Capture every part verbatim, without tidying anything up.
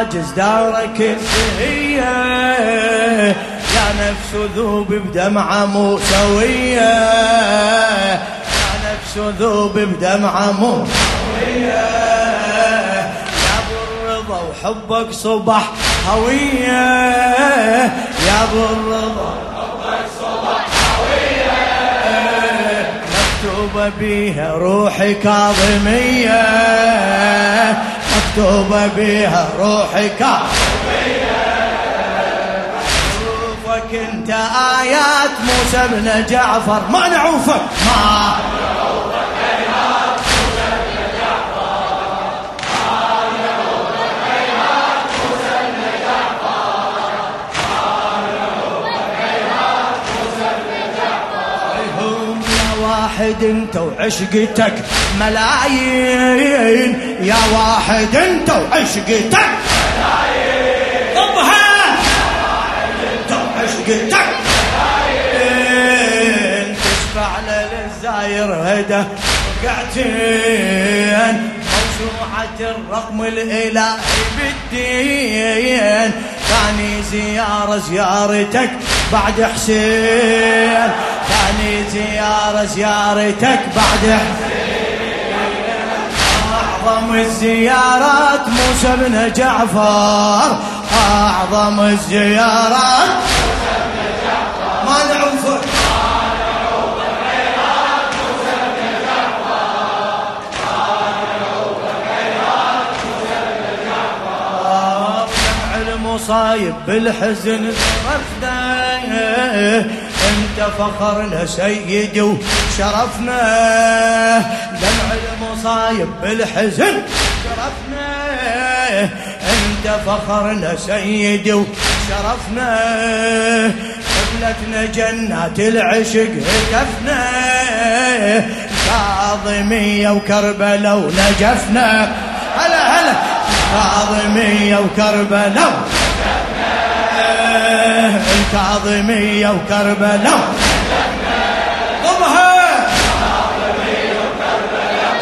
عاجز دارك الزهية، يا نفس ذوب بدمعة موسوية، يا نفس ذوب بدمعة موسوية، يا ابو الرضا وحبك صبح هوية، يا ابو الرضا وحبك صبح هوية، مكتوبة بيها روحي كاظمية، مكتوبة بيها روحي كاظمية، نعوفك انت آيات موسى بن جعفر، ما نعوفك ما نعوفك آيات موسى بن جعفر، ما نعوفك آيات موسى بن جعفر، ما نعوفك آيات موسى بن جعفر، هم يا واحد انت وعشقتك ملايين، يا واحد انت وعشقتك ملايين، ضبها يا واحد انت وعشقتك ملايين، تشفع للزاير هدى وقعتين، موسوعة الرقم الإلهي بالدين، ثاني زيارة زيارتك بعد حسين، ثاني زيارة زيارتك بعد حسين، أعظم الزيارات موسى بن جعفر، أعظم الزيارات موسى بن جعفر، ما نعوفك ما نعوفك خيرات موسى بن جعفر، ما نعوفك خيرات موسى بن جعفر، جمع المصايب بالحزن صرفنا، انت فخرنا سيدي وشرفنا، دمع المصايب بالحزن شرفنا، انت فخرنا سيدي وشرفنا، قبلتنا جنات العشق هتفنا، كاظمية وكربلاء ونجفنا، هلا هلا كاظمية وكربلاء، الكاظمية وكربلاء، ضمها الكاظمية وكربلاء،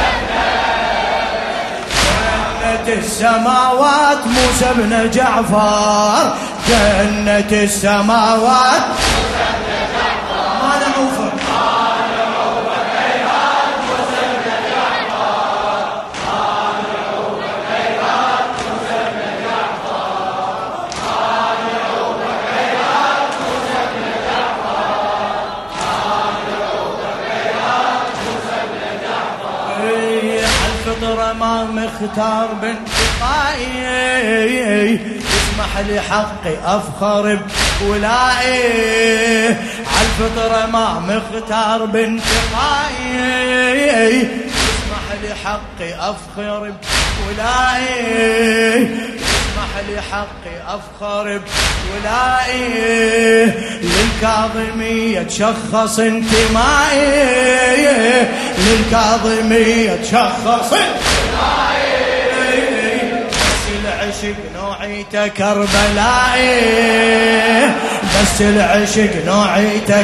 جنة السماوات موسى بن جعفر، جنة السماوات موسى بن جعفر، ما نعوفك ما نعوفك خيرات موسى بن جعفر، ما نعوفك خيرات موسى بن جعفر، ما نعوفك خيرات موسى بن جعفر، ما نعوفك خيرات موسى بن جعفر، الفطرة ما مختار بانتقائي، اسمح لي حقي أفخر بولائي، عالفطرة ما مختار بانتقائي، اسمح لي حقي أفخر بولائي، اسمح لي حقي أفخر بولائي، للكاظمية تشخص انتمائي، للكاظمية تشخص انتمائي، بس العشق نوعيته كربلائي، بس العشق نوعيته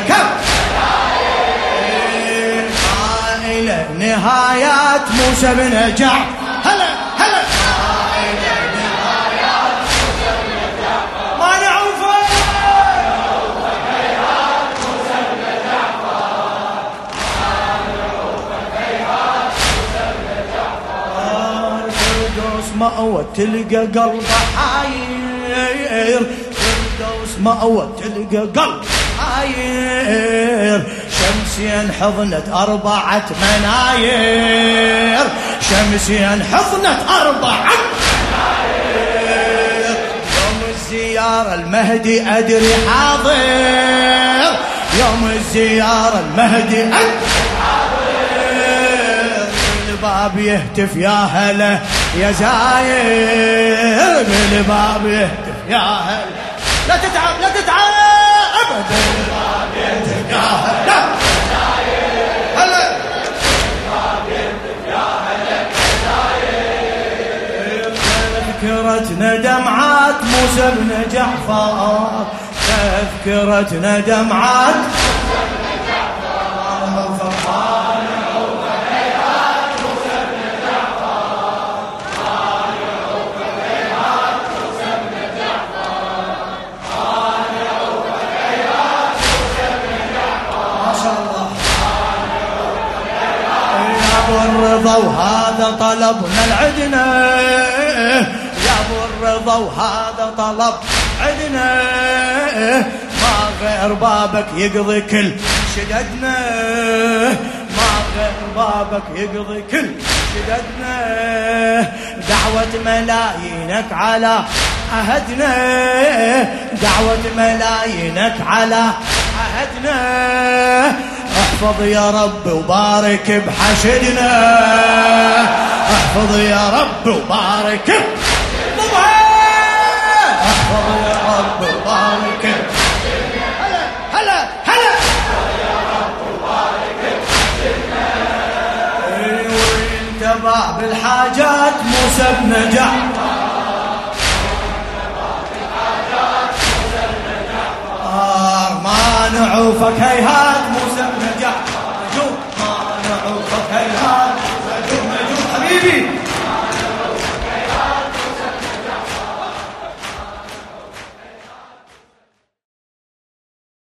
كربلائي، ما إله نهايات موسى بن جعفر، هلا هلا ما إله نهايات موسى بن جعفر، ما نعوفه نعوفه خيرات موسى بن جعفر، ما نعوفه خيرات موسى بن جعفر، الفردوس مأوى تلقى قلبه حاير، فردوس مأوى تلقى قلب حاير، شمسين حضنت أربعة مناير، شمسين حضنت أربعة مناير، يوم الزيارة المهدي أدري حاضر، يوم الزيارة المهدي أدري حاضر، بالباب يهتف يا هلا يا زاير، بالباب يهتف يا هلا، لا تتعب لا تتعب أبدا، بالباب يهتف يا هلا هلا، بالباب يهتف يا هلا يا زاير، تذكرتنا دمعات موسى بن جعفر، تذكرتنا دمعات موسى بن جعفر، فما نعوف خيرات موسى بن جعفر، ما نعوف خيرات الرضا وهذا طلبنا العدنا، يا ابو الرضا وهذا طلب عدنا، ما غير بابك يقضي كل شددنا، ما غير بابك يقضي كل شددنا، دعوة ملايينك على عهدنا، دعوة ملايينك على عهدنا، احفظ يا رب وبارك بحشدنا، احفظ يا رب وبارك، احفظ يا رب وبارك، هلا هلا هلا، يا رب وبارك بحشدنا، وانت باب الحاجات موسى بن جعفر، ما نعوفك هيهات موسى بن جعفر، ما نعوفك هيهات موسى بن جعفر حبيبي.